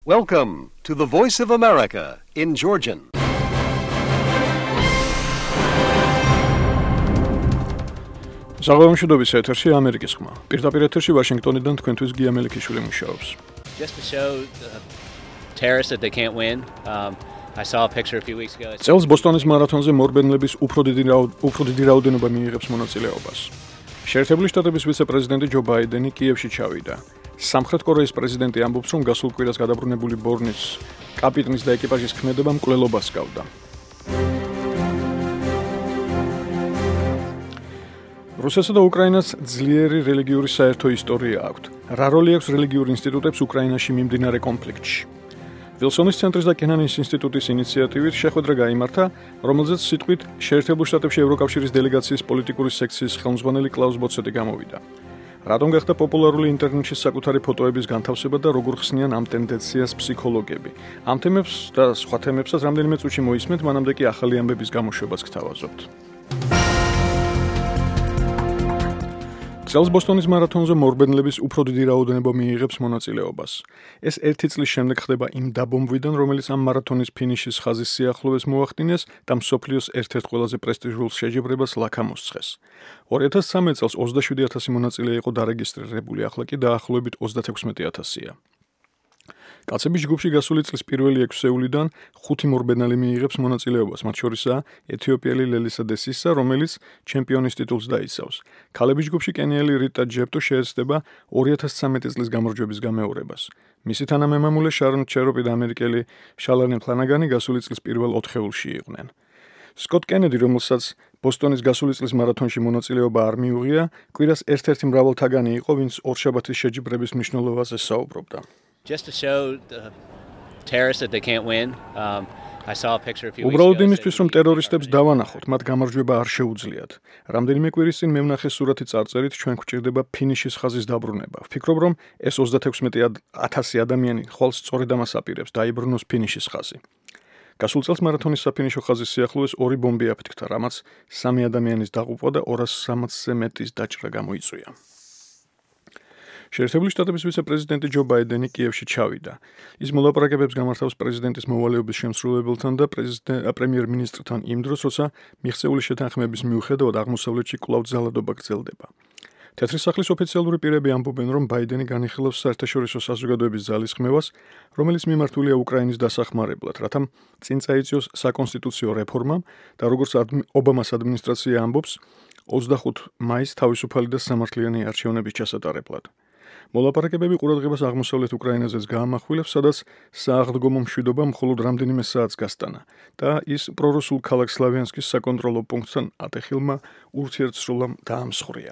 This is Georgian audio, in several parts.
Welcome to the Voice of America in Georgian. Საღამოშუდობის ეთერში ამერიკის ხმა. პირდაპირ ეთერში ვაშინგტონიდან თქვენთვის გია მელიქიშვილი მუშაობს. Just to show the terrorists that they can't win. I saw a picture a few weeks ago. წელს ბოსტონის მარათონზე მორბენლების უფრო დიდი რაოდენობა მიიღებს მონაწილეობას. შეერთებული შტატების ვიცე-პრეზიდენტი ჯო ბაიდენი კიევში ჩავიდა. სამხრეთ კორეის პრეზიდენტი ამბობს, რომ გასულ კვირას გადაბრუნებული ბორნის კაპიტნის და ეკიპაჟის ქმედება მკვლელობას ჰგავდა. რუსეთსა და უკრაინას ძლიერი რელიგიური საერთო ისტორია აქვთ. რა როლი აქვს რელიგიურ ინსტიტუტებს უკრაინაში მიმდინარე კონფლიქტში? ვილსონის ცენტრის და კენანის ინსტიტუტის ინიციატივით შეხვედრა გაიმართა, რომელზეც სიტყვით შეერთებულ შტატებში ევროკავშირის დელეგაციის პოლიტიკური სექციის ხელმძღვანელი კლაუს ბოცეტი გამოვიდა. რატომ გახდა პოპულარული ინტერნეტში საკუთარი ფოტოების განთავსება და როგორ ხსნიან ამ ტენდენციას ფსიქოლოგები? ამ თემებს და სხვა თემებსაც რამდენიმე წუთში მოისმენთ, მანამდე კი ახალი ამბების გამოშვებას გთავაზობთ. წელს ბოსტონის მარათონზე მორბენლების უფრო დიდი რაოდენობა მიიღებს მონაწილეობას. ეს ერთი წლის შემდეგ ხდება იმ დაბომბვიდან, რომელიც ამ მარათონის ფინიშის ხაზის სიახლოვეს მოახდინეს და მსოფლიოს ერთ-ერთ ყველაზე პრესტიჟულ შეჯიბრებას ლაქამოსცხეს. 2013 წელს 27,000 მონაწილე იყო დარეგისტრირებული, ახლა კი დაახლოებით 36,000-ია. კაცების ჯგუფში გასული წლის პირველი 6 ევლიდან 5 მორბენალი მიიღებს მონაწილეობას, მათ შორისაა ეთიოპიელი ლელისა დესისა, რომელიც ჩემპიონის ტიტულს დაიცავს. ქალების ჯგუფში კენიელი რიტა ჯეპტო შეეცდება 2013 წლის გამარჯვების გამეორებას. მისი თანამემამულე შარონ ჩეროპი და ამერიკელი შალანი ფლანაგანი გასული წლის პირველ 4-ეულში იყვნენ. სკოტ კენედი, რომელსაც ბოსტონის გასული წლის მარათონში მონაწილეობა არ მიუღია, კვირას ერთ-ერთი მრავალთაგანი იყო, ვინც ორშაბათის შეჯიბრების მნიშვნელობაზე საუბრობდა. Just to show the terrorists that they can't win. I saw a picture a few weeks ago. უბრალოდ იმისთვის, რომ ტერორისტებს დავანახოთ, მათ გამარჯვება არ შეუძლიათ. რამდენიმე კვირის წინ მე ვნახე სურათი წარწერით, ჩვენ გვჭირდება ფინიშის ხაზის დაბრუნება. ვფიქრობ, რომ ეს 36,000 ადამიანი ხვალ სწორედ ამას აპირებს, დაიბრუნოს ფინიშის ხაზი. გასულ წელს მარათონის საფინიშო ხაზის სიახლოვეს 2 ბომბი აფეთქდა, რამაც 3 ადამიანის დაღუპვა და 260-ზე მეტის დაჭრა გამოიწვია. შეერთებული შტატების ვიცე-პრეზიდენტი ჯო ბაიდენი კიევში ჩავიდა. ის მოლაპარაკებებს გამართავს პრეზიდენტის მოვალეობის შემსრულებელთან და პრემიერ-მინისტრთან იმ დროს, როცა მიღწეული შეთანხმების მიუხედავად აღმოსავლეთში კვლავ ძალადობა გრძელდება. თეთრი სახლის ოფიციალური პირები ამბობენ, რომ ბაიდენი განიხილავს საერთაშორისო საზოგადოების ძალისხმევას, რომელიც მიმართულია უკრაინის დასახმარებლად, რათა წინ წაიწიოს საკონსტიტუციო რეფორმამ და როგორც ობამას ადმინისტრაცია ამბობს, 25 მაისს თავისუფალი და სამართლიანი არჩევნების ჩასატარებლად. მოლაპარაკებები ყურადღებას აღმოსავლეთ უკრაინაზეც გაამახვილებს, სადაც სააღდგომო მშვიდობა მხოლოდ რამდენიმე საათს გასტანა და ის პრორუსულ ქალაქ სლავიანსკის საკონტროლო პუნქტთან ატეხილმა ურთიერთსროლამ დაამსხვრია.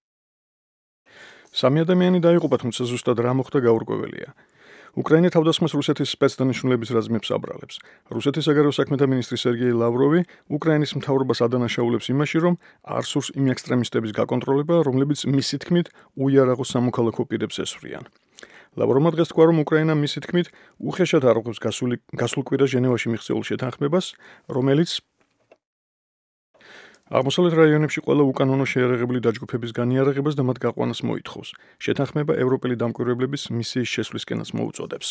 3 ადამიანი დაიღუპა, თუმცა ზუსტად რა მოხდა გაურკვეველია. უკრაინა თავდასხმას რუსეთის სპეცდანიშნულების რაზმებს აბრალებს. რუსეთის საგარეო საქმეთა მინისტრი სერგეი ლავროვი უკრაინის მთავრობას ადანაშაულებს იმაში, რომ არ სურს იმ ექსტრემისტების გაკონტროლება, რომლებიც მისი თქმით უიარაღო სამოქალაქო პირებს ესვრიან. ლავროვმა დღეს თქვა, რომ უკრაინა მისი თქმით უხეშად არღვევს გასულ კვირას ჟენევაში მიღწეულ შეთანხმებას, რომელიც აღმოსავლეთ რაიონებში ყველა უკანონო შეიარაღებული დაჯგუფების განიარაღებას და მათ გაყვანას მოითხოვს. შეთანხმება ევროპელი დამკვირვებლების მისიის შესვლისკენაც მოუწოდებს.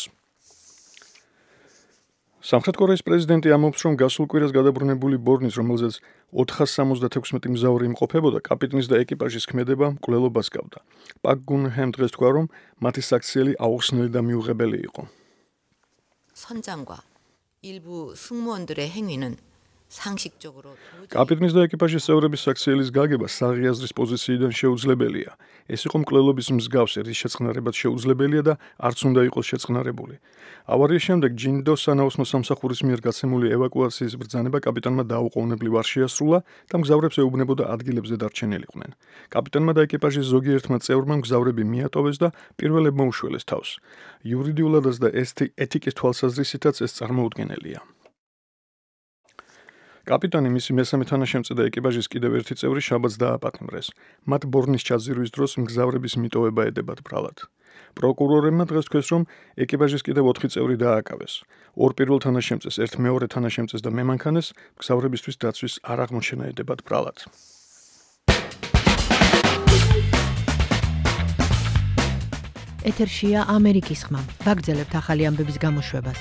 სამხრეთ კორეის პრეზიდენტი ამბობს, რომ გასულ კვირას გადაბრუნებული ბორნის, რომელზეც 476 მგზავრი იმყოფებოდა, კაპიტნის და ეკიპაჟის ქმედება მკვლელობას ჰგავდა. პაკ გუნ ჰემ დღეს თქვა, რომ მათი საქციელი აუხსნელი და მიუღებელი იყო. 선장과 일부 승무원들의 행위는 상식적으로 კაპიტნის და ეკიპაჟის წევრების საქციელის გაგება საღიაზრის პოზიციიდან შეუძლებელია. ეს იყო მკვლელობის მსგავსი, რის შეწყნარებაც შეუძლებელია და არც უნდა იყოს შეწყნარებული. ავარიის შემდეგ ჯინდო სანაოსნო სამსახურის მიერ გაცემული ევაკუაციის ბრძანება კაპიტანმა დაუყოვნებლივ არ შეასრულა და მგზავრებს ეუბნებოდა ადგილებზე დარჩენილიყვნენ. კაპიტანმა და ეკიპაჟის ზოგიერთმა წევრმა მგზავრები მიატოვეს და პირველებმა უშველეს თავს. იურიდიულადაც და ეთიკის თვალსაზრისითაც ეს წარმოუდგენელია. კაპიტანი, მისი მესამე თანაშემწე და ეკიპაჟის კიდევ ერთი წევრი შაბათს დააპატიმრეს. მათ ბორნის ჩაძირვის დროს მგზავრების მიტოვება ედებათ ბრალად. პროკურორებმა დღეს თქვეს, რომ ეკიპაჟის კიდევ 4 წევრი დააკავეს. 2 პირველ თანაშემწეს, 1 მეორე თანაშემწეს და მემანქანეს მგზავრებისთვის დაცვის არ აღმოჩენა ედებათ ბრალად. ეთერშია ამერიკის ხმა. ვაგრძელებთ ახალი ამბების გამოშვებას.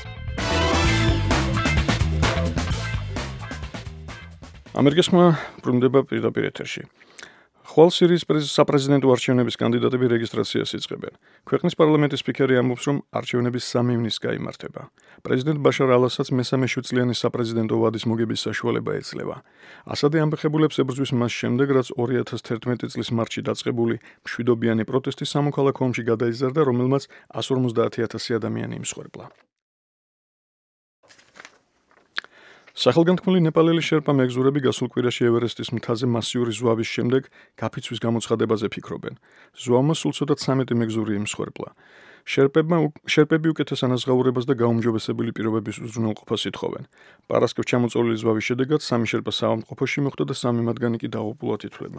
ამერიკის ხმა ბრუნდება პირდაპირ ეთერში. ხვალ სირიის საპრეზიდენტო არჩევნების კანდიდატები რეგისტრაციას იწყებენ. ქვეყნის პარლამენტის სპიკერი ამბობს, რომ არჩევნები 3 ივნისს გაიმართება. პრეზიდენტ ბაშარ ალ-ასადს მესამე შვიდწლიანი საპრეზიდენტო ვადის მოგების საშუალება ეძლევა. ასადი ამბებულებს ებრძვის მას შემდეგ, რაც 2011 წლის მარტში დაწყებული მშვიდობიანი პროტესტი სამოქალაქო ომში გადაიზარდა, რომელმაც 150,000 ადამიანი იმსხვერპლა. სახელგანთქმული ნეპალელი შერპა მეგზურები გასულ კვირაში ევერესტის მთაზე მასიური ზვავის შემდეგ გაფიცვის გამოცხადებაზე ფიქრობენ. ზვავმა სულ ცოტა 13 მეგზური იმსხვერპლა. შერპები უკეთეს ანაზღაურებას და გაუმჯობესებული პირობების უზრუნველყოფას ითხოვენ. პარასკევს ჩამოწოლილი ზვავის შედეგად 3 შერპა საავადმყოფოში მოხვდა და 3 მათგანი კი დაღუპულად ითვლება.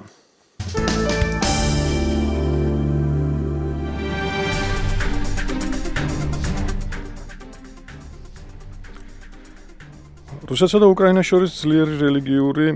რუსეთსა და უკრაინას შორის ძლიერი რელიგიური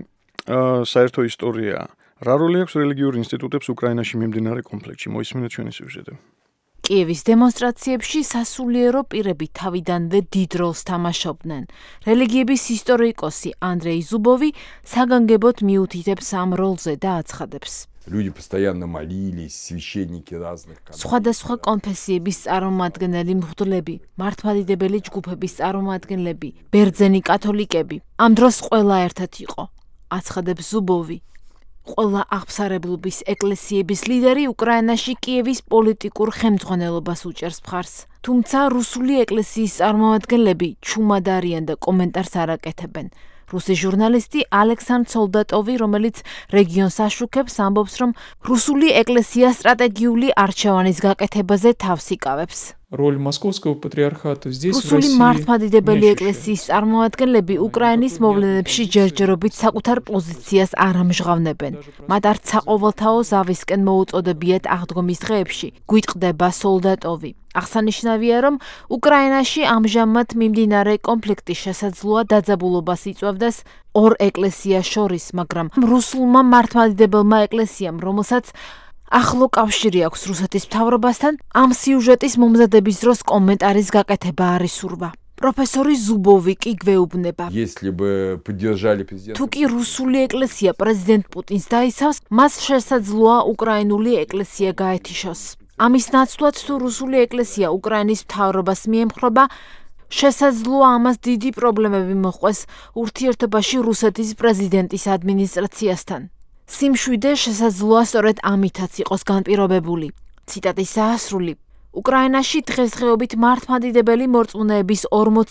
საერთო ისტორიაა. რა როლი აქვს რელიგიურ ინსტიტუტებს უკრაინაში მიმდინარე კონფლიქტში? მოისმინეთ ჩვენი სიუჟეტი. კიევის დემონსტრაციებში სასულიერო პირები თავიდანვე დიდ როლს თამაშობდნენ. რელიგიების ისტორიკოსი ანდრეი ზუბოვი საგანგებოდ მიუთითებს ამ როლზე და აცხადებს. Люди постоянно молились, священники разных каналов. სხვადასხვა კონფესიების წარმომადგენელი მღვდლები, მართლმადიდებელი ჯგუფების წარმომადგენლები, ბერძენი კათოლიკები, ამ დროს ყველა ერთად იყო, აცხადებს ზუბოვი. ყველა აღფსარებლობის ეკლესიების ლიდერი უკრაინაში კიევის პოლიტიკურ ხელმძღვანელობას უჭერს მხარს. თუმცა რუსული ეკლესიის წარმომადგენლები ჩუმად არიან და კომენტარს არ აკეთებენ. რუსი ჟურნალისტი ალექსანდრ სოლდატოვი, რომელიც რეგიონს აშუქებს, ამბობს, რომ რუსული ეკლესია სტრატეგიული არჩევანის გაკეთებაზე თავს იკავებს. Роль московского патриархата здесь в რუსული России მართლმადიდებელი ეკლესიის წარმომადგენლები უკრაინის მოვლენებში ჯერჯერობით საკუთარ პოზიციას არ ამჟღავნებენ. მათ არც საყოველთაო ზავისკენ მოუწოდებიათ აღდგომის დღეებში, გვიტყდება სოლდატოვი. აღსანიშნავია, რომ უკრაინაში ამჟამად მიმდინარე კონფლიქტი შესაძლოა დაძაბულობას იწვევდეს ორ ეკლესიას შორის, მაგრამ რუსულმა მართლმადიდებელმა ეკლესიამ, რომელსაც ახლო კავშირი აქვს რუსეთის მთავრობასთან, ამ სიუჟეტის მომზადების დროს კომენტარის გაკეთება არ ისურვა. პროფესორი ზუბოვი კი გვეუბნება. Если бы поддержали президента. თუ კი რუსული ეკლესია პრეზიდენტ პუტინს დაიცავს, მას შესაძლოა უკრაინული ეკლესია გაეთიშოს. ამის ნაცვლად თუ რუსული ეკლესია უკრაინის მთავრობას მიემხრობა, შესაძლოა ამას დიდი პრობლემები მოჰყვეს ურთიერთობაში რუსეთის პრეზიდენტის ადმინისტრაციასთან. სიმშვიდე შესაძლოა სწორედ ამითაც იყოს განპირობებული. ციტატის დაასრული. უკრაინაში დღესდღეობით მართლმადიდებელი მორწმუნეების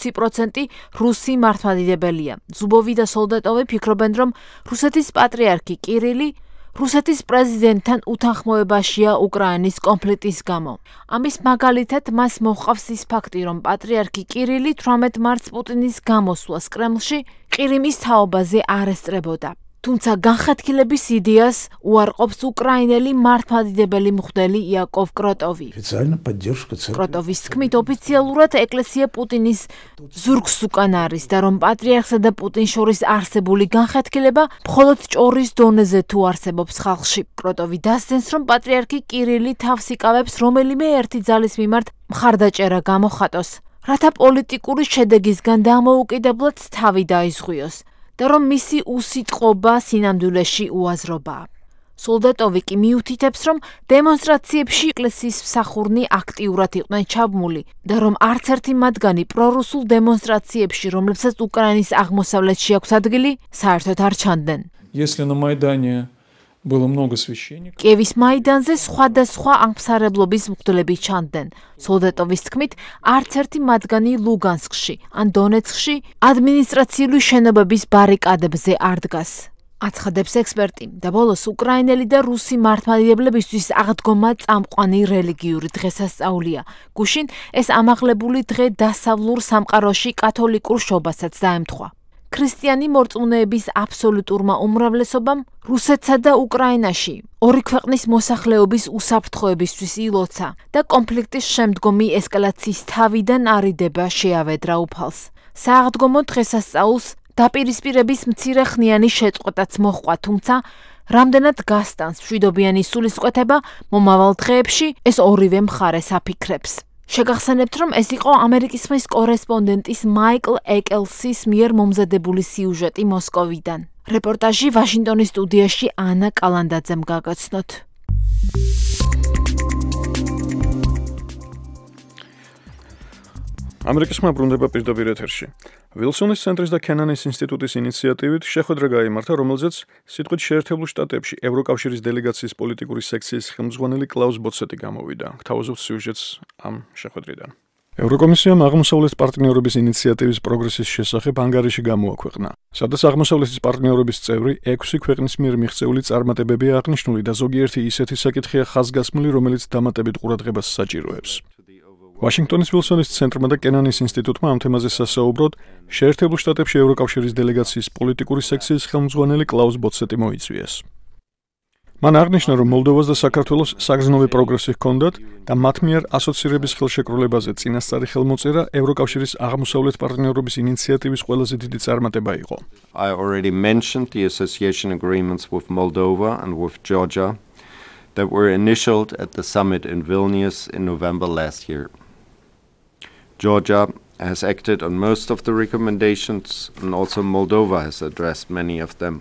40% რუსი მართლმადიდებელია. ზუბოვი და სოლდატოვი ფიქრობენ, რომ რუსეთის პატრიარქი კირილი რუსეთის პრეზიდენტთან უთანხმოებაშია უკრაინის კონფლიქტის გამო. ამის მაგალითად მას მოჰყავს ის ფაქტი, რომ პატრიარქი კირილი 18 მარტს პუტინის გამოსვლას კრემლში ყირიმის თაობაზე არ ესწრებოდა. თუმცა განხეთქილების იდეას უარყოფს უკრაინელი მართლმადიდებელი მღვდელი იაკოვ კროტოვი. კროტოვის თქმით, ოფიციალურად ეკლესია პუტინის ზურგს უკან არის და რომ პატრიარხსა და პუტინს შორის არსებული განხეთქილება მხოლოდ ჭორის დონეზე თუ არსებობს ხალხში. კროტოვი დასძენს, რომ პატრიარქი კირილი თავს იკავებს რომელიმე ერთი ძალის მიმართ მხარდაჭერა გამოხატოს, რათა პოლიტიკური შედეგისგან დამოუკიდებლად თავი დაიზღვიოს. და რომ მისი უსიტყვობა სინამდვილეში უაზრობაა. სოლდატოვი კი მიუთითებს, რომ დემონსტრაციებში ეკლესიის მსახურნი აქტიურად იყვნენ ჩაბმული და რომ არც ერთი მათგანი პრორუსულ დემონსტრაციებში, რომლებსაც უკრაინის აღმოსავლეთში აქვს ადგილი, საერთოდ არ ჩანდნენ. Если на Майдане было много священников. კიევის მაიდანზე სხვადასხვა აღმსარებლობის მღვდლები ჩანდნენ. სოლდატოვის თქმით, არც ერთი მათგანი ლუგანსკში ან დონეცკში ადმინისტრაციული შენობების ბარიკადებზე არ დგას. აცხადებს ექსპერტი და ბოლოს უკრაინელი და რუსი მართლმადიდებლებისთვის აღდგომა წამყვანი რელიგიური დღესასწაულია. გუშინ ეს ამაღლებული დღე დასავლურ სამყაროში კათოლიკურ შობასაც დაემთხვა. ქრისტიანი მორწმუნეების აბსოლუტურმა უმრავლესობამ რუსეთსა და უკრაინაში ორი ქვეყნის მოსახლეობის უსაფრთხოებისთვის ილოცა და კონფლიქტის შემდგომი ესკალაციის თავიდან არიდება შეავედრა უფალს. სააღდგომო დღესასწაულს დაპირისპირების მცირე ხნიანი შეწყვეტაც მოჰყვა, თუმცა რამდენად გასტანს მშვიდობიანი სულისკვეთება მომავალ დღეებში ეს ორივე მხარეს აფიქრებს. შეგახსენებთ, რომ ეს იყო ამერიკის ხმის კორესპონდენტის მაიკლ ეკელსის მიერ მომზადებული სიუჟეტი მოსკოვიდან. რეპორტაჟი ვაშინგტონის სტუდიაში ანა კალანდაძემ გაგაცნოთ. ამერიკის ხმა ბრუნდება პირდაპირ ეთერში. ვილსონის ცენტრის და კენანის ინსტიტუტის ინიციატივით შეხვედრა გაიმართა, რომელზეც სიტყვით შეერთებულ შტატებში ევროკავშირის დელეგაციის პოლიტიკური სექციის ხელმძღვანელი კლაუს ბოცეტი გამოვიდა. გთავაზობთ სიუჟეტს ამ შეხვედრიდან. ევროკომისიამ აღმოსავლეთ პარტნიორობის ინიციატივის პროგრესის შესახებ ანგარიში გამოაქვეყნა, სადაც აღმოსავლეთის პარტნიორობის წევრი 6 ქვეყნის მიერ მიღწეული წარმატებებია აღნიშნული და ზოგიერთი ისეთი საკითხია ხაზგასმული, რომელიც დამატებით ყურადღებას საჭიროებს. ვაშინგტონის ვილსონის ცენტრმა და კენანის ინსტიტუტმა ამ თემაზე სასაუბროდ შეერთებულ შტატებში ევროკავშირის დელეგაციის პოლიტიკური სექციის ხელმძღვანელი კლაუს ბოცეტი მოიწვიეს. მან აღნიშნა, რომ მოლდოვას და საქართველოს საგრძნობი პროგრესი ჰქონდათ და მათ მიერ ასოცირების ხელშეკრულებაზე წინასწარი ხელმოწერა ევროკავშირის აღმოსავლეთ პარტნიორობის ინიციატივის ყველაზე დიდი წარმატება იყო. I already mentioned the association agreements with Moldova and with Georgia that were initialed at the summit in Vilnius in November last year. Georgia has acted on most of the recommendations, and also Moldova has addressed many of them.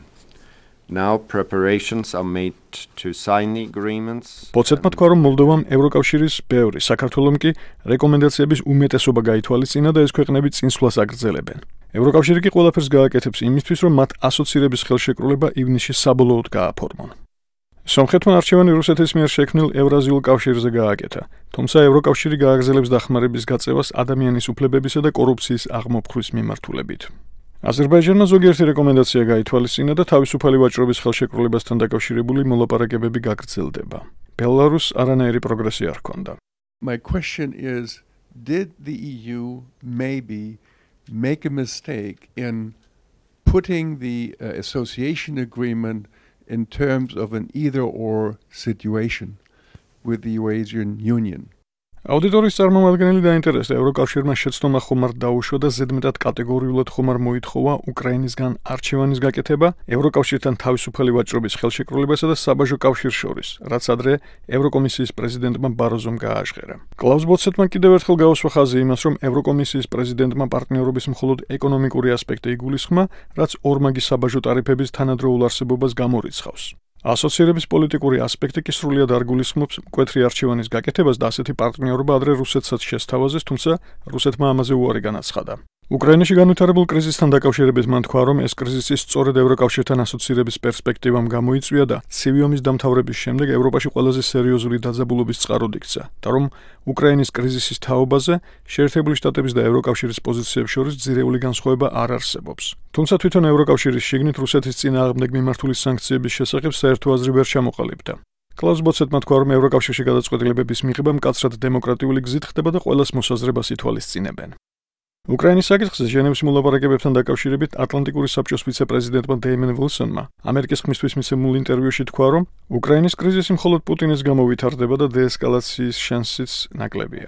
Now preparations are made to sign the agreements. Ბოცეტმა თქვა, რომ მოლდოვამ ევროკავშირის ბევრი, საქართველომ კი რეკომენდაციების უმეტესობა გაითვალისწინა და ეს ქვეყნები წინსვლას აგრძელებენ. ევროკავშირი კი ყველაფერს გააკეთებს იმისთვის, რომ მათ ასოცირების ხელშეკრულება ივნისში საბოლოოდ გააფორმონ. სომხეთმა არჩევანი რუსეთის მიერ შექმნილ ევრაზიულ კავშირზე გააკეთა, თუმცა ევროკავშირი გააგრძელებს დახმარების გაწევას ადამიანის უფლებებისა და კორუფციის აღმოფხვის მიმართულებით. აზერბაიჯანმა ზოგიერთი რეკომენდაცია გაითვალისწინა და თავისუფალი ვაჭრობის ხელშეკრულებასთან დაკავშირებული მოლაპარაკებები გაგრძელდება. ბელარუსს არანაირი პროგრესი არ ჰქონდა. My question is, did the EU maybe make a mistake in putting the association agreement in terms of an either-or situation with the Eurasian Union? აუდიტორის წარმომადგენელი დაინტერესდა ევროკავშირმა შეცდომა ხომ არ დაუშვა და ზედმეტად კატეგორიულად ხომ არ მოითხოვა უკრაინისგან არჩევანის გაკეთება ევროკავშირთან თავისუფალი ვაჭრობის ხელშეკრულებასა და საბაჟო კავშირს შორის, რაც ადრე ევროკომისიის პრეზიდენტმა ბაროზომ გააჟღერა. კლაუს ბოცეტმა კიდევ ერთხელ გაუსვა ხაზი იმას, რომ ევროკომისიის პრეზიდენტმა პარტნიორობის მხოლოდ ეკონომიკური ასპექტი იგულისხმა, რაც ორმაგი საბაჟო ტარიფების თანადროულ არსებობას გამორიცხავს. ასოცირების პოლიტიკური ასპექტი კი სრულიად არ გულისხმობს მკვეთრი არჩევანის გაკეთებას და ასეთი პარტნიორობა ადრე რუსეთსაც შესთავაზეს, თუმცა რუსეთმა ამაზე უარი განაცხადა. უკრაინაში განვითარებულ კრიზისთან დაკავშირებით მან თქვა, რომ ეს კრიზისი სწორედ ევროკავშირთან ასოცირების პერსპექტივამ გამოიწვია და ცივი ომის დამთავრების შემდეგ ევროპაში ყველაზე სერიოზული დაძაბულობის წყაროდ იქცა და რომ უკრაინის კრიზისის თაობაზე შეერთებული შტატების და ევროკავშირის პოზიციებს შორის ძირეული განსხვავება არ არსებობს. თუმცა თვითონ ევროკავშირის შიგნით რუსეთის წინააღმდეგ მიმართული სანქციების შესახებ საერთო აზრი ვერ ჩამოყალიბდა. კლაუს ბოცეტმა თქვა, რომ ევროკავშირში გადაწყვეტილებების მიღება მკაცრად დემოკრატიული გზით ხდება და ყველას მოსაზრებას ითვალისწინებენ. უკრაინის საკითხზე ჟენევის მოლაპარაკებებთან დაკავშირებით ატლანტიკური საბჭოს ვიცე-პრეზიდენტმა დეიმონ ვილსონმა ამერიკის ხმისთვის მიცემულ ინტერვიუში თქვა, რომ უკრაინის კრიზისი მხოლოდ პუტინის გამო ვითარდება და დეესკალაციის შანსიც ნაკლებია.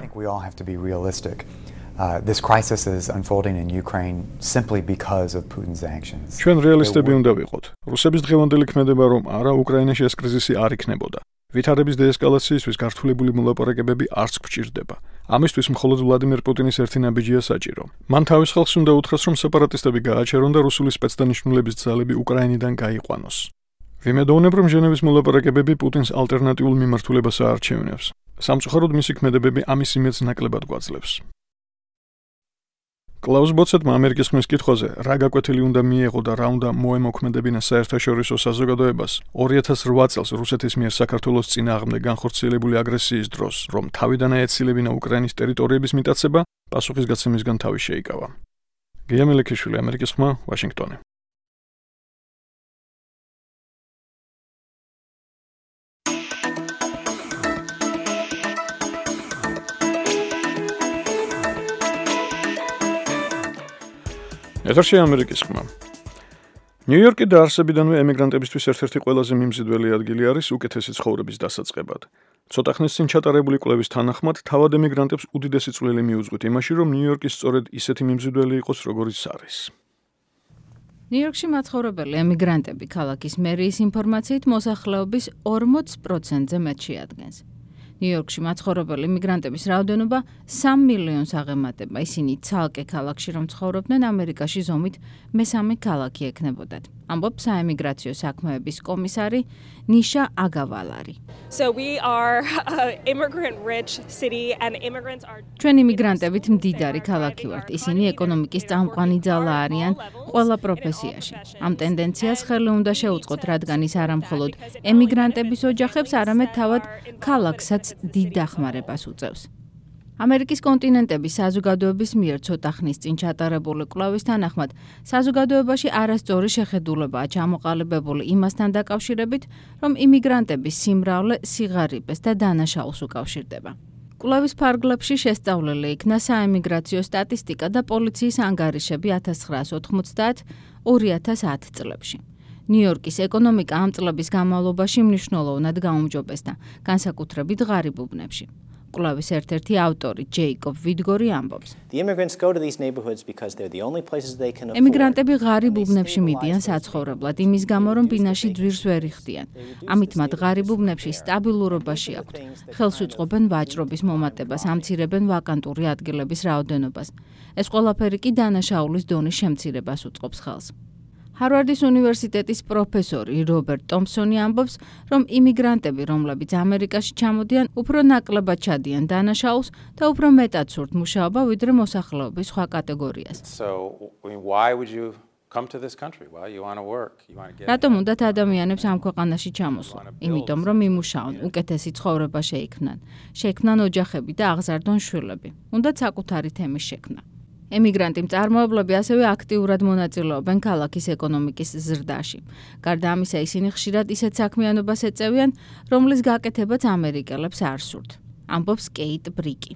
This crisis is unfolding in Ukraine simply because of Putin's actions. ჩვენ რეალისტები უნდა ვიყოთ. რუსების დღევანდელი ქმედება რომ არა უკრაინაში ეს კრიზისი არ იქნებოდა. ვითარების დეესკალაციისთვის გართულებული მოლაპარაკებები არც გვჭირდება. ამისთვის მხოლოდ ვლადიმერ პუტინის ერთი ნაბიჯია საჭირო. მან თავის ხალხს უნდა უთხრას, რომ სეპარატისტები გააჩერონ და რუსული სპეცდანიშნულების ძალები უკრაინიდან გაიყვანოს. ვიმედოვნებ, რომ ჟენევის მოლაპარაკებები პუტინს ალტერნატიულ მიმართულებას აარჩევნებს. სამწუხაროდ მისი ქმედებები ამის იმედს ნაკლებად გვაძლევს. კლაუს ბოცეტმა ამერიკის ხმის კითხვაზე, რა გაკვეთილი უნდა მიეღო და რა უნდა მოემოქმედებინა საერთაშორისო საზოგადოებას 2008 წელს რუსეთის მიერ საქართველოს წინააღმდეგ განხორციელებული აგრესიის დროს, რომ თავიდან აეცილებინა უკრაინის ტერიტორიების მიტაცება, პასუხისგაცემისგან თავი შეიკავა. გია მელიქიშვილი, ამერიკის ხმა, ვაშინგტონი. ეთერში ამერიკის ხმა. ნიუ-იორკი დაარსებიდანვე ემიგრანტებისთვის ერთ-ერთი ყველაზე მიმზიდველი ადგილი არის უკეთესი ცხოვრების დასაწყებად. ცოტა ხნის წინ ჩატარებული კვლევის თანახმად, თავად ემიგრანტებს უდიდესი წვლილი მიუძღვით იმაში, რომ ნიუ-იორკი სწორედ ისეთი მიმზიდველი იყოს, როგორიც არის. ნიუ-იორკში მაცხოვრებელი ემიგრანტები ქალაქის მერიის ინფორმაციით მოსახლეობის 40%-ზე მეტში ადგენს. ნიუ-იორკში მაცხოვრებელი ემიგრანტების რაოდენობა 3 მილიონს აღემატება. ისინი ცალკე ქალაქში რომ ცხოვრობდნენ, ამერიკაში ზომით მესამე ქალაქი ექნებოდათ. ამბობს საემიგრაციო საქმეების კომისარი ნიშა აგავალარი. ჩვენ იმიგრანტებით მდიდარი ქალაქი ვართ. ისინი ეკონომიკის წამყვანი ძალა არიან ყველა პროფესიაში. ამ ტენდენციას ხელი უნდა შეუწყოთ, რადგან ის არა მხოლოდ ემიგრანტების ოჯახებს, არამედ თავად ქალაქსაც დიდ დახმარებას უწევს. ამერიკის კონტინენტების საზოგადოების მიერ ცოტა ხნის წინ ჩატარებული კვლევის თანახმად, საზოგადოებაში არასწორი შეხედულებაა ჩამოყალიბებული იმასთან დაკავშირებით, რომ იმიგრანტების სიმრავლე სიღარიბეს და დანაშაულს უკავშირდება. კვლევის ფარგლებში შესწავლილი იქნა საემიგრაციო სტატისტიკა და პოლიციის ანგარიშები 1990-2010 წლებში. ნიუ-იორკის ეკონომიკა ამ წლების განმავლობაში მნიშვნელოვნად გაუმჯობესდა, განსაკუთრებით ღარიბ უბნებში. კვლევის ერთ-ერთი ავტორი ჯეიკობ ვიდგორი ამბობს. ემიგრანტები ღარიბ უბნებში მიდიან საცხოვრებლად, იმის გამო რომ ბინაში ძვირს ვერ იხდიან. ამით მათ ღარიბ უბნებში სტაბილურობაში აქვთ. ხელს უწყობენ ვაჭრობის მომატებას, ამცირებენ ვაკანტური ადგილების რაოდენობას. ეს ყველაფერი კი დანაშაულის დონის შემცირებას უწყობს ხელს. ჰარვარდის უნივერსიტეტის პროფესორი რობერტ ტომპსონი ამბობს, რომ იმიგრანტები, რომლებიც ამერიკაში ჩამოდიან, უფრო ნაკლებად ჩადიან დანაშაულს და უფრო მეტად სურთ მუშაობა, ვიდრე მოსახლეობის სხვა კატეგორიას. რატომ უნდათ ადამიანებს ამ ქვეყანაში ჩამოსვლა? იმიტომ, რომ იმუშაონ, უკეთესი ცხოვრება შეიქმნან, შექმნან ოჯახები და აღზარდონ შვილები. უნდათ საკუთარი თემის შექმნა. ემიგრანტი მწარმოებლები ასევე აქტიურად მონაწილეობენ ქალაქის ეკონომიკის ზრდაში. გარდა ამისა, ისინი ხშირად ისეთ საქმიანობას ეწევიან, რომლის გაკეთებაც ამერიკელებს არ სურთ. ამბობს კეიტ ბრიკი.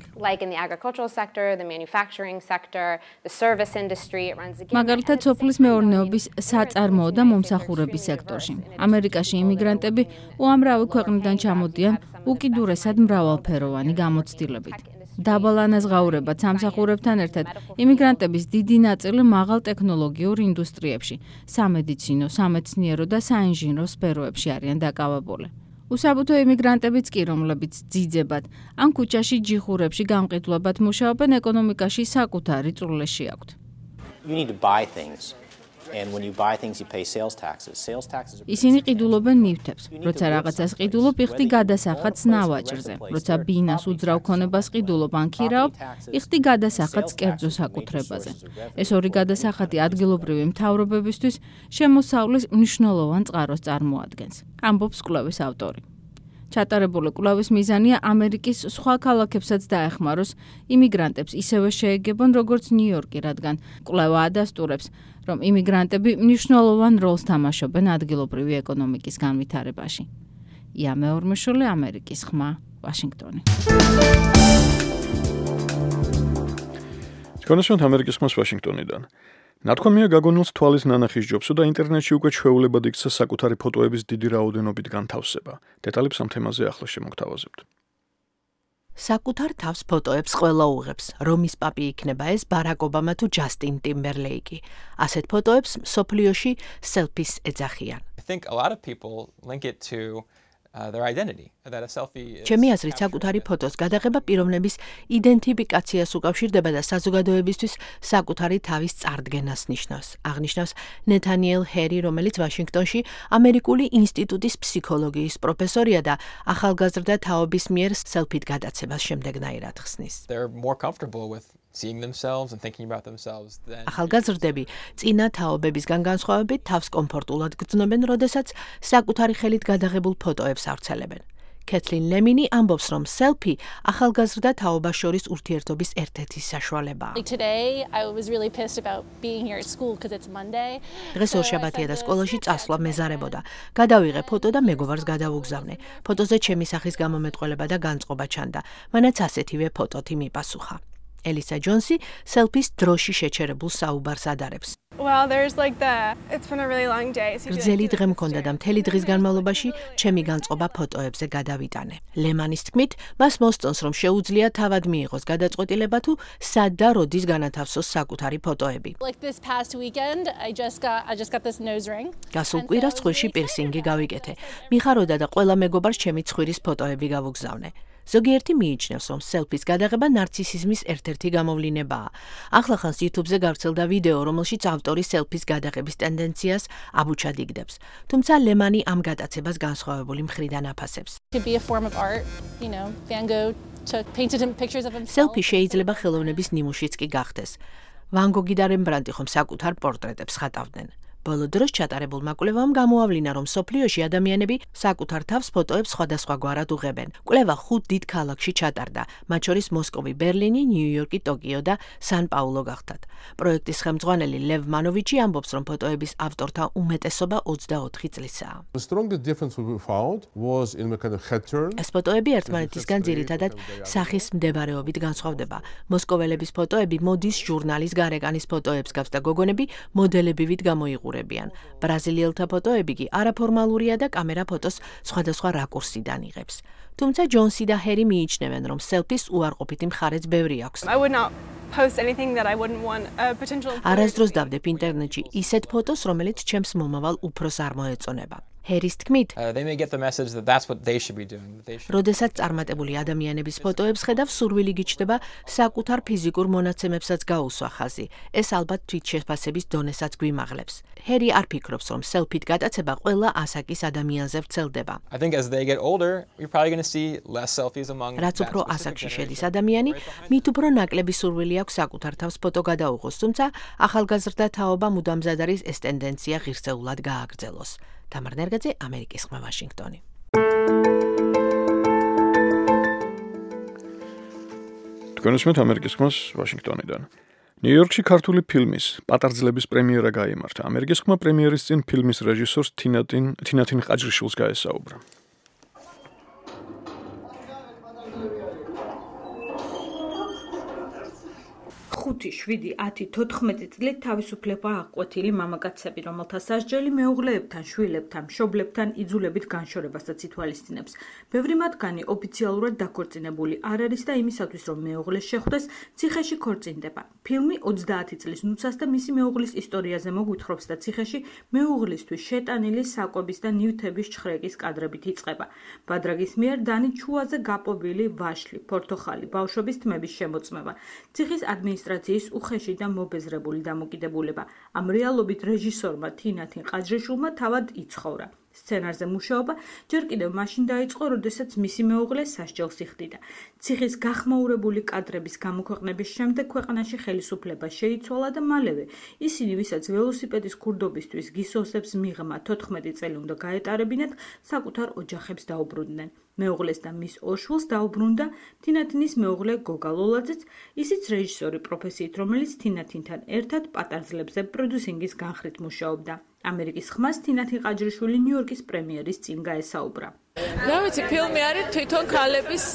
მაგალითად, სოფლის მეურნეობის, საწარმოო და მომსახურების სექტორში. ამერიკაში იმიგრანტები უამრავი ქვეყნიდან ჩამოდიან უკიდურესად მრავალფეროვანი გამოცდილებით. დაბალ ანაზღაურებად სამსახურებთან ერთად იმიგრანტების დიდი ნაწილი მაღალ ტექნოლოგიურ ინდუსტრიებში, სამედიცინო, სამეცნიერო და საინჟინრო სფეროებში არიან დაკავებული. უსაბუთო იმიგრანტებიც კი, რომლებიც ძიძებად ან ქუჩაში ჯიხურებში გამყიდვლებად მუშაობენ, ეკონომიკაში საკუთარი წვლილი აქვთ. ისინი ყიდულობენ ნივთებს. როცა რაღაცას ყიდულობ, იხდი გადასახადს ნავაჭრზე. როცა ბინას უძრავ ქონებას ყიდულობ ან ქირაობ, იხდი გადასახადს კერძო საკუთრებაზე. ეს ორი გადასახადი ადგილობრივი მთავრობებისთვის შემოსავლის მნიშვნელოვან წყაროს წარმოადგენს. ამბობს კვლევის ავტორი. ჩატარებული კვლევის მიზანია ამერიკის სხვა ქალაქებსაც დაეხმაროს იმიგრანტებს ისევე შეეგებონ, როგორც ნიუ-იორკი, რადგან კვლევა ადასტურებს, რომ იმიგრანტები მნიშვნელოვან როლს თამაშობენ ადგილობრივი ეკონომიკის განვითარებაში. ია მეორმეშვილი, ამერიკის ხმა, ვაშინგტონი. კონსულტანტ ამერიკის ხმას ვაშინგტონიდან. ნათქვამია გაგონილს თვალის ნანახის ჯობსო და ინტერნეტში უკვე ჩვეულებად იქცა საკუთარი ფოტოების დიდი რაოდენობით განთავსება. დეტალებს ამ თემაზე ახლა შემოგთავაზებთ. საკუთარ თავს ფოტოებს ყველა უღებს. რომის პაპი იქნება ეს, ბარაკ ობამა თუ ჯასტინ ტიმბერლეიკი. ასეთ ფოტოებს მსოფლიოში სელფის ეძახიან. ჩემი აზრით, საკუთარი ფოტოს გადაღება პიროვნების იდენტიფიკაციას უკავშირდება და საზოგადოებისთვის საკუთარი თავის წარდგენას ნიშნავს. აღნიშნავს ნეთანიელ ჰერი, რომელიც ვაშინგტონში ამერიკული ინსტიტუტის ფსიქოლოგიის პროფესორია და ახალგაზრდა თაობის მიერ სელფით გადაცემას შემდეგნაირად ხსნის. ახალგაზრდები წინა თაობებისგან განსხვავებით თავს კომფორტულად გრძნობენ, როდესაც საკუთარი ხელით გადაღებულ ფოტოებს ავრცელებენ. კეთლინ ლემინი ამბობს, რომ სელფი ახალგაზრდა თაობას შორის ურთიერთობის ერთ-ერთი საშუალებაა. დღეს ორშაბათია და სკოლაში წასვლა მეზარებოდა. გადავიღე ფოტო და მეგობარს გადავუგზავნე. ფოტოზე ჩემი სახის გამომეტყველება და განწყობა ჩანდა. მანაც ასეთივე ფოტოთი მიპასუხა. ელისა ჯონსი სელფის დროში შეჩერებულ საუბარს ადარებს. Well, there's like it's been a really long day. გრძელი დღე მქონდა და მთელი დღის განმავლობაში ჩემი განწყობა ფოტოებზე გადავიტანე. ლემანის თქმით, მას მოსწონს, რომ შეუძლია თავად მიიღოს გადაწყვეტილება თუ სად და როდის განათავსოს საკუთარი ფოტოები. Like this past weekend, I just got this nose ring. გასულ კვირას ცხვირში პირსინგი გავიკეთე. მიხაროდა და ყველა მეგობარს ჩემი ცხვირის ფოტოები გავუგზავნე. ზოგიერთი მიიჩნევს, რომ სელფის გადაღება ნარცისიზმის ერთ-ერთი გამოვლინებაა. ახლახანს YouTube-ზე გავრცელდა ვიდეო, რომელშიც ავტორი სელფის გადაღების ტენდენციას აბუჩად იგდებს. თუმცა ლემანი ამ გატაცებას განსხვავებული მხრიდან აფასებს. სელფი შეიძლება ხელოვნების ნიმუშიც კი გახდეს. ვან გოგი და რემბრანდტი ხომ საკუთარ პორტრეტებს ხატავდნენ. ბოლო დროს ჩატარებულმა კვლევამ გამოავლინა, რომ სოფლიოში ადამიანები საკუთარ თავს ფოტოებს სხვადასხვაგვარად უღებენ. კვლევა 5 დიდ ქალაქში ჩატარდა, მათ შორის მოსკოვი, ბერლინი, ნიუ-იორკი, ტოკიო და სან-პაულო გახდათ. პროექტის ხელმძღვანელი ლევ მანოვიჩი ამბობს, რომ ფოტოების ავტორთა უმეტესობა 24 წლისაა. ეს ფოტოები ერთმანეთისგან ძირითადად სახის მდებარეობით განსხვავდება. მოსკოველების ფოტოები მოდის ჟურნალის გარეკანის ფოტოებს გავს და გოგონები მოდელებივით გამოიყურებიან. ბრაზილიელთა ფოტოები კი არაფორმალურია და კამერა ფოტოს სხვადასხვა რაკურსიდან იღებს. თუმცა ჯონსი და ჰერი მიიჩნევენ, რომ სელფის უარყოფითი მხარეც ბევრი აქვს. არასდროს დავდებ ინტერნეტში ისეთ ფოტოს, რომელიც ჩემს მომავალ უფროს არ მოეწონება. ჰერის თქმით, როდესაც წარმატებული ადამიანების ფოტოებს ხედავ, სურვილი გიჩნდება საკუთარ ფიზიკურ მონაცემებსაც გაუსვა ხაზი. ეს ალბათ თვითშეფასების დონესაც გვიმაღლებს. ჰერი არ ფიქრობს, რომ სელფით გატაცება ყველა ასაკის ადამიანზე ვრცელდება. რაც უფრო ასაკში შედის ადამიანი, მით უფრო ნაკლები სურვილი აქვს საკუთარ თავს ფოტო გადაუღოს, თუმცა ახალგაზრდა თაობა მუდამ მზად არის ეს ტენდენცია ღირსეულად გააგრძელოს. თამარ ნერგაძე, ამერიკის ხმა, ვაშინგტონი. თქვენ უსმენთ ამერიკის ხმას ვაშინგტონიდან. ნიუ-იორკში ქართული ფილმის პატარძლების პრემიერა გაიმართა. ამერიკის ხმა პრემიერის წინ ფილმის რეჟისორს თინათინ ყაჯრიშვილს გაესაუბრა. ხუთი, 7, 10, 14 წლით თავისუფლება აღკვეთილი მამაკაცები, რომელთა სასჯელი მეუღლეებთან, შვილებთან, მშობლებთან იძულებით განშორებასაც ითვალისწინებს. ბევრი მათგანი ოფიციალურად დაქორწინებული არ არის და იმისათვის, რომ მეუღლეს შეხვდეს, ციხეში ქორწინდება. ფილმი 30 წლის ნუცას და მისი მეუღლის ისტორიაზე მოგვითხრობს და ციხეში მეუღლისთვის შეტანილი საკვების და ნივთების ჩხრეკის კადრებით იწყება. ბადრაგის მიერ დანი ჩუაზე გაპობილი ვაშლი, ფორთოხალი, ბავშვების თმების შემოწმება. ციხის ადმინისტრაციის უხეში და მობეზრებული დამოკიდებულება. ამ რეალობით რეჟისორმა თინათინ ყაჯრიშვილმა თავად იცხოვრა. სცენარზე მუშაობა ჯერ კიდევ მაშინ დაიწყო, როდესაც მისი მეუღლე სასჯელს იხდიდა. ციხის გახმაურებული კადრების გამოქვეყნების შემდეგ ქვეყანაში ხელისუფლება შეიცვალა და მალევე ისინი, ვისაც ველოსიპედის ქურდობისთვის გისოსებს მიღმა 14 წელი უნდა გაეტარებინათ, საკუთარ ოჯახებს დაუბრუნდნენ. მეუღლეს და მის ორშვილს დაუბრუნდა თინათინის მეუღლე გოგა ლოლაძეც, ისიც რეჟისორი პროფესიით, რომელიც თინათინთან ერთად პატარძლებზე პროდიუსინგის განხრით მუშაობდა. ამერიკის ხმას თინათინ ყაჯრიშვილი ნიუ-იორკის პრემიერის წინ გაესაუბრა. რა ვიცი, ფილმი არის თვითონ ქალების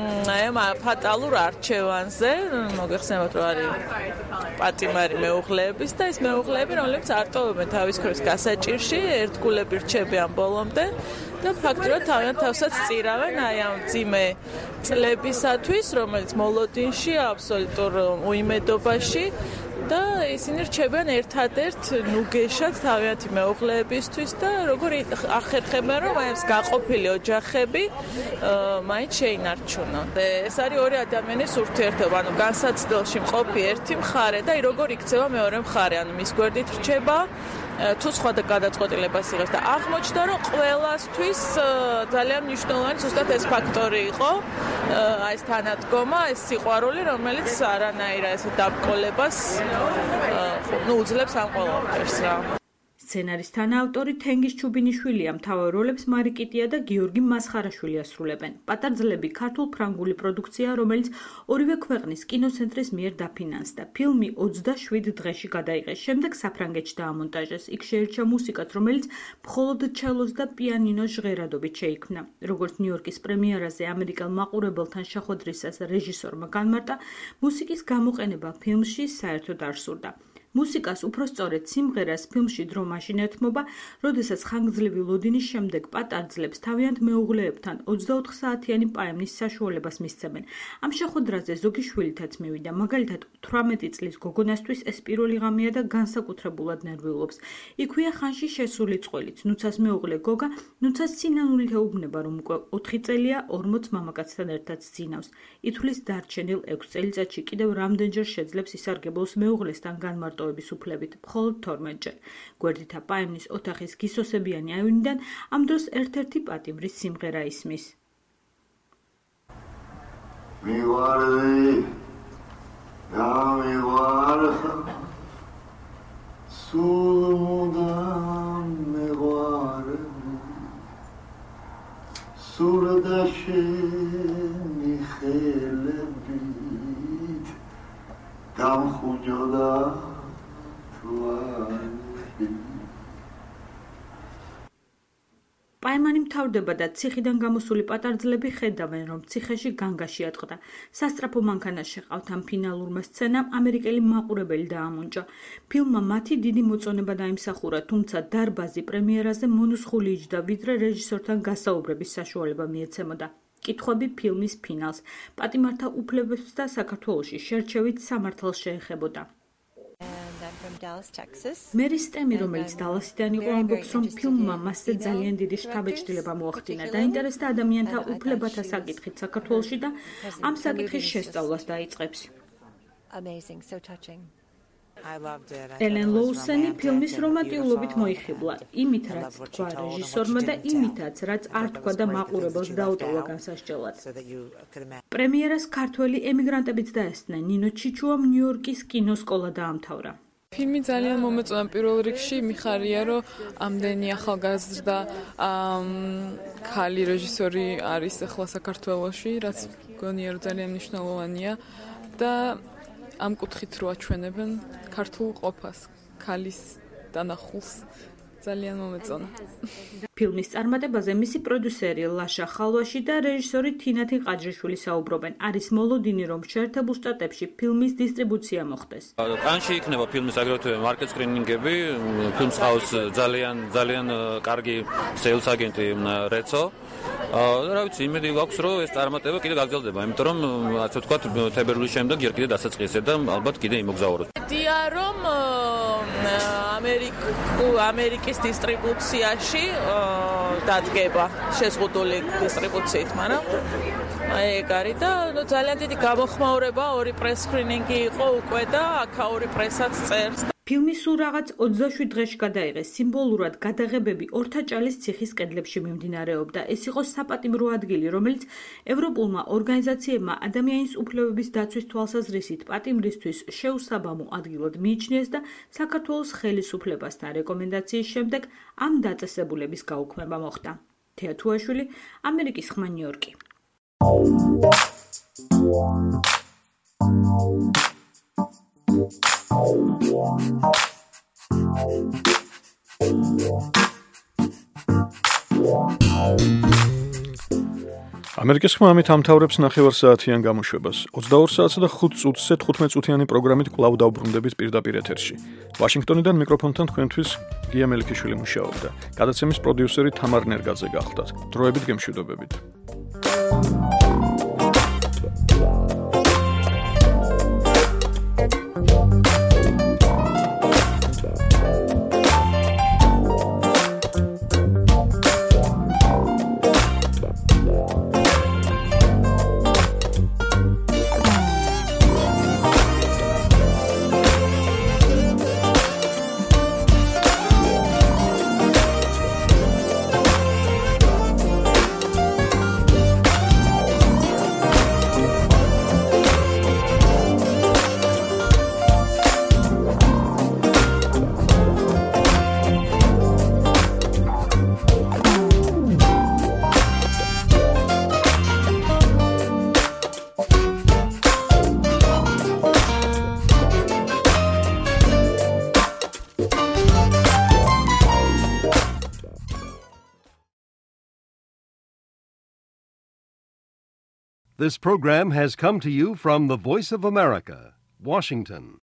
ფატალურ არჩევანზე, მოგეხსენებათ, რომ არის პატიმარი მეუღლეების და ეს მეუღლეები, რომლებიც არტოვებენ თავის ქროს გასაჭირში, ერთგულები რჩებიან ბოლომდე და ფაქტურად თავსაც წირავენ აი ამ ძიმე წლებისათვის, რომელიც მოლოდინში, აბსოლუტურ უიმედობაში და ისინი რჩებიან ერთადერთ ნუგეშად თავიანთი მეუღლეებისთვის და როგორ ახერხებენ, რომ აი ეს გაყოფილი ოჯახები მაინც შეინარჩუნონ. ეს არის ორი ადამიანის ურთიერთობა, ანუ განსაცდელში მყოფი ერთი მხარე და როგორ იქცევა მეორე მხარე, ანუ მის გვერდით რჩება თუ სხვა გადაწყვეტილებას იღებს და აღმოჩნდა, რომ ყველასთვის ძალიან მნიშვნელოვანი ზუსტად ეს ფაქტორი იყო, აი ეს თანადგომა, ეს სიყვარული, რომელიც არანაირ ეს დაბრკოლებას უძლებს ამ ყველაფერს რა. სცენარის თანაავტორი თენგიზ ჩუბინიშვილია, მთავარ როლებს მარიკიტია და გიორგი მასხარაშვილი ასრულებენ. პატარძლები ქართულ-ფრანგული პროდუქციაა, რომელიც ორივე ქვეყნის კინოცენტრის მიერ დაფინანსდა. ფილმი 27 დღეში გადაიღეს, შემდეგ საფრანგეთში დაამონტაჟეს. იქ შეირჩა მუსიკაც, რომელიც მხოლოდ ჩელოს და პიანინოს ჟღერადობით შეიქმნა. როგორც ნიუ-იორკის პრემიერაზე ამერიკელ მაყურებელთან შეხვედრისას რეჟისორმა განმარტა, მუსიკის გამოყენება ფილმში საერთოდ არ სურდა. მუსიკას უფრო სწორედ სიმღერას ფილმში დრო მაშინ ეთმობა, როდესაც ხანგრძლივი ლოდინის შემდეგ პატარძლებს თავიანთ მეუღლეებთან 24 საათიანი პაემნის საშუალებას მისცემენ. ამ შეხვედრაზე ზოგი შვილითაც მივიდა, მაგალითად 18 წლის გოგონასთვის ეს პირველი ღამეა და განსაკუთრებულად ნერვიულობს. იქვეა ხანში შესული წყვილიც, ნუცას მეუღლე გოგა, ნუცას სინანულით ეუბნება, რომ უკვე 4 წელია 40 მამაკაცთან ერთად ძინავს. ითვლის დარჩენილ 6 წელიწადში კიდევ რამდენჯერ შეძლებს ისარგებლოს მეუღლესთან განმარტო უფლებით, მხოლოდ 12-ჯერ. გვერდითა პაემნის ოთახის გისოსებიანი აივნიდან ამ დროს ერთ-ერთი პატიმრის სიმღერა ისმის. მივარდი და მივარხა სულ მუდამ მეღვარდი სულ და შენი ხელებით დამხუჯოდა პაემანი მთავრდება და ციხიდან გამოსული პატარძლები ხედავენ, რომ ციხეში განგაში ატყდა. სასწრაფო მანქანას შეყავთ ამ ფინალურმა სცენამ ამერიკელი მაყურებელი დაამონჭა. ფილმმა მათი დიდი მოწონება დაიმსახურა, თუმცა დარბაზი პრემიერაზე მონუსხული იჯდა, ვიდრე რეჟისორთან გასაუბრების საშუალება მიეცემოდა. კითხვები ფილმის ფინალს, პატიმართა უფლებებს და საქართველოში შერჩევით სამართალს შეეხებოდა. მერი სტემი, რომელიც დალასიდან იყო, ამბობს, რომ ფილმმა მასზე ძალიან დიდი შთაბეჭდილება მოახდინა. დაინტერესდა ადამიანთა უფლებათა საკითხით საქართველოში და ამ საკითხის შესწავლას დაიწყებს. ელენ ლოუსენი ფილმის რომანტიულობით მოიხიბლა, იმით რაც თქვა რეჟისორმა და იმითაც რაც არ თქვა და მაყურებელს დაუტოვა განსასჯელად. პრემიერას ქართველი ემიგრანტებიც დაესწნენ. ნინო ჩიჩუამ ნიუ-იორკის კინოსკოლა დაამთავრა. ფილმი ძალიან მომეწონა პირველ რიგში, მიხარია, რომ ამდენი ახალგაზრდა ქალი რეჟისორი არის ახლა საქართველოში, რაც მგონია რომ ძალიან მნიშვნელოვანია და ამ კუთხით რო აჩვენებენ ქართულ ყოფას, ქალის დანახულს ძალიან მომეწონა. ფილმის წარმატებაზე მისი პროდიუსერი ლაშა ხალვაში და რეჟისორი თინათი ყაჯრიშვილი საუბრობენ. არის მოლოდინი, რომ შეერთებულ შტატებში ფილმის დისტრიბუცია მოხდეს. კანში იქნება ფილმის აგრეთვე მარკეტ სკრინინგები, ფილმს ყავს ძალიან კარგი სეილს აგენტი რეცო. რა ვიცი, იმედი გვაქვს, რომ ეს წარმატება კიდე გაგრძელდება, იმიტომ რომ ასე ვთქვათ, თებერვლის შემდეგ ჯერ კიდე დასაწყისე და ალბათ კიდე იმოგზაუროთ. დია რომ ამერიკის დისტრიბუციაში დადგება შეზღუდული დისტრიბუციით, მაგრამ ეგ არის და ძალიან დიდი გამოხმაურება, ორი პრეს სკრინინგი იყო უკვე და აქაური პრესაც წერს. ფილმი სულ რაღაც 27 დღეში გადაიღეს. სიმბოლურად გადაღებები ორთაჭალის ციხის კედლებში მიმდინარეობდა. ეს იყო საპატიმრო ადგილი, რომელიც ევროპულმა ორგანიზაციებმა ადამიანის უფლებების დაცვის თვალსაზრისით პატიმრისთვის შეუსაბამო ადგილად მიიჩნიეს და საქართველოს ხელისუფლებასთან რეკომენდაციის შემდეგ ამ დაწესებულების გაუქმება მოხდა. თეა თუაშვილი, ამერიკის ხმა, ნიუ-იორკი. ამერიკის ხმა ამით ამთავრებს ნახევარსაათიან გამოშვებას. 22 საათსა და 5 წუთზე 15 წუთიანი პროგრამით კვლავ დავბრუნდებით პირდაპირ ეთერში. ვაშინგტონიდან მიკროფონთან თქვენთვის გია მელიქიშვილი მუშაობდა. გადაცემის პროდიუსერი თამარ ნერგაძე გახლდათ. დროებით გემშვიდობებით. This program has come to you from the Voice of America, Washington.